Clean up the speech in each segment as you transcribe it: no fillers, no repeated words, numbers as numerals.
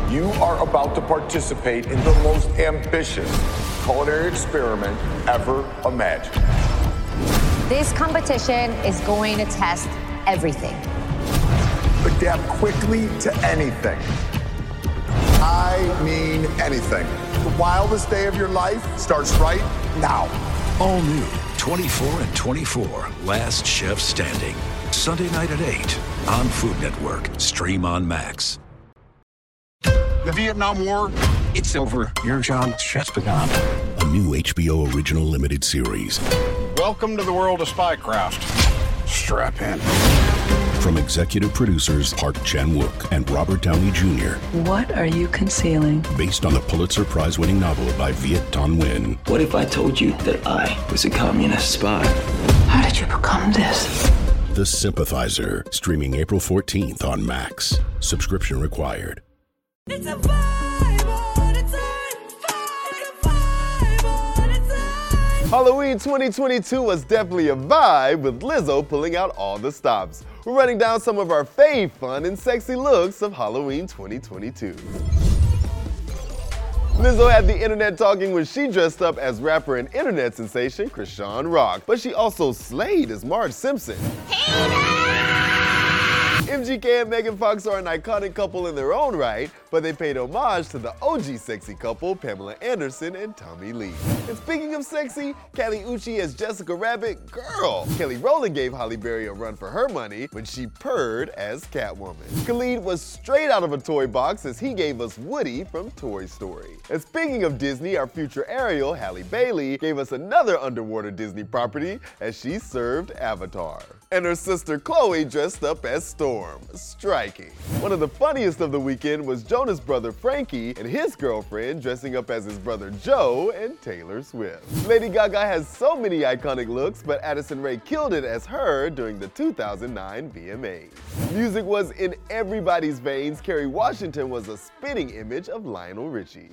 You are about to participate in the most ambitious culinary experiment ever imagined. This competition is going to test everything. Adapt quickly to anything. I mean anything. The wildest day of your life starts right now. All new 24 and 24, Last Chef Standing. Sunday night at 8 on Food Network. Stream on Max. The Vietnam War, it's over. Your job has just begun. A new HBO original limited series. Welcome to the world of spycraft. Strap in. From executive producers Park Chan-wook and Robert Downey Jr. What are you concealing? Based on the Pulitzer Prize-winning novel by Viet Thanh Nguyen. What if I told you that I was a communist spy? How did you become this? The Sympathizer, streaming April 14th on Max. Subscription required. It's a vibe all the time. Halloween 2022 was definitely a vibe, with Lizzo pulling out all the stops. We're running down some of our fave fun and sexy looks of Halloween 2022. Lizzo had the internet talking when she dressed up as rapper and internet sensation Chrisean Rock, but she also slayed as Marge Simpson. MGK and Megan Fox are an iconic couple in their own right, but they paid homage to the OG sexy couple, Pamela Anderson and Tommy Lee. And speaking of sexy, Kelly Uchis as Jessica Rabbit, girl! Kelly Rowland gave Halle Berry a run for her money when she purred as Catwoman. Khalid was straight out of a toy box as he gave us Woody from Toy Story. And speaking of Disney, our future Ariel, Halle Bailey, gave us another underwater Disney property as she served Avatar. And her sister Chloe dressed up as Storm. Striking. One of the funniest of the weekend was Jonas' brother Frankie and his girlfriend dressing up as his brother Joe and Taylor Swift. Lady Gaga has so many iconic looks, but Addison Rae killed it as her during the 2009 VMAs. Music was in everybody's veins. Kerry Washington was a spitting image of Lionel Richie.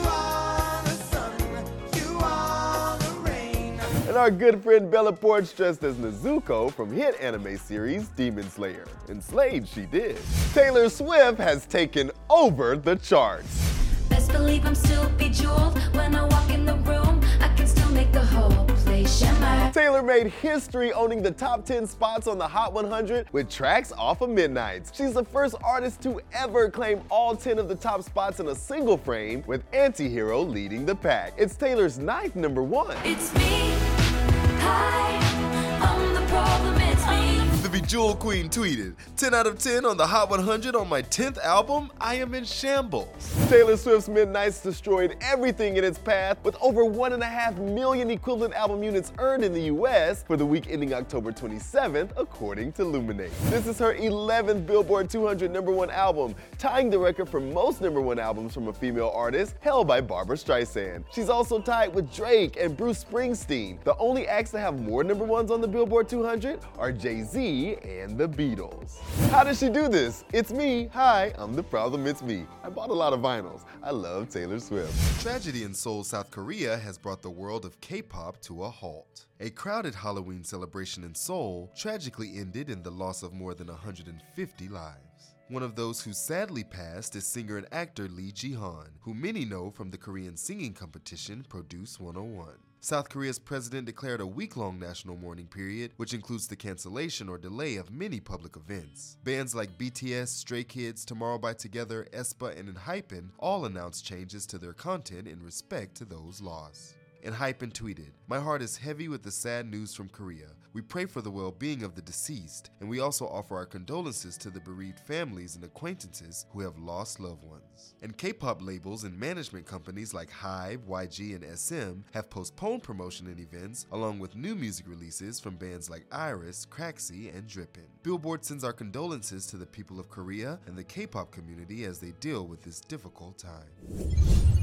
And our good friend Bella Poarch dressed as Nezuko from hit anime series Demon Slayer. And slayed she did. Taylor Swift has taken over the charts. Best believe I'm still bejeweled when I walk in the room. I can still make the whole place shimmer. Taylor made history owning the top 10 spots on the Hot 100 with tracks off of Midnights. She's the first artist to ever claim all 10 of the top spots in a single frame, with Anti-Hero leading the pack. It's Taylor's 9th number one. It's me. Hi, I'm the problem, it's me. The Bejeweled Queen tweeted, 10 out of 10 on the Hot 100 on my 10th album, I am in shambles. Taylor Swift's Midnights destroyed everything in its path, with over 1.5 million equivalent album units earned in the US for the week ending October 27th, according to Luminate. This is her 11th Billboard 200 #1 album, tying the record for most #1 albums from a female artist, held by Barbra Streisand. She's also tied with Drake and Bruce Springsteen. The only acts to have more #1s on the Billboard 200 are Jay-Z and the Beatles. How does she do this? It's me. Hi, I'm the problem, it's me. I bought a lot of vinyls. I love Taylor Swift. Tragedy in Seoul, South Korea has brought the world of K-pop to a halt. A crowded Halloween celebration in Seoul tragically ended in the loss of more than 150 lives. One of those who sadly passed is singer and actor Lee Ji-han, who many know from the Korean singing competition Produce 101. South Korea's president declared a week-long national mourning period, which includes the cancellation or delay of many public events. Bands like BTS, Stray Kids, Tomorrow by Together, aespa, and ENHYPEN all announced changes to their content in respect to those lost. ENHYPEN tweeted, "My heart is heavy with the sad news from Korea. We pray for the well-being of the deceased, and we also offer our condolences to the bereaved families and acquaintances who have lost loved ones." And K-pop labels and management companies like HYBE, YG, and SM have postponed promotion and events, along with new music releases from bands like Iris, Craxy, and Drippin'. Billboard sends our condolences to the people of Korea and the K-pop community as they deal with this difficult time.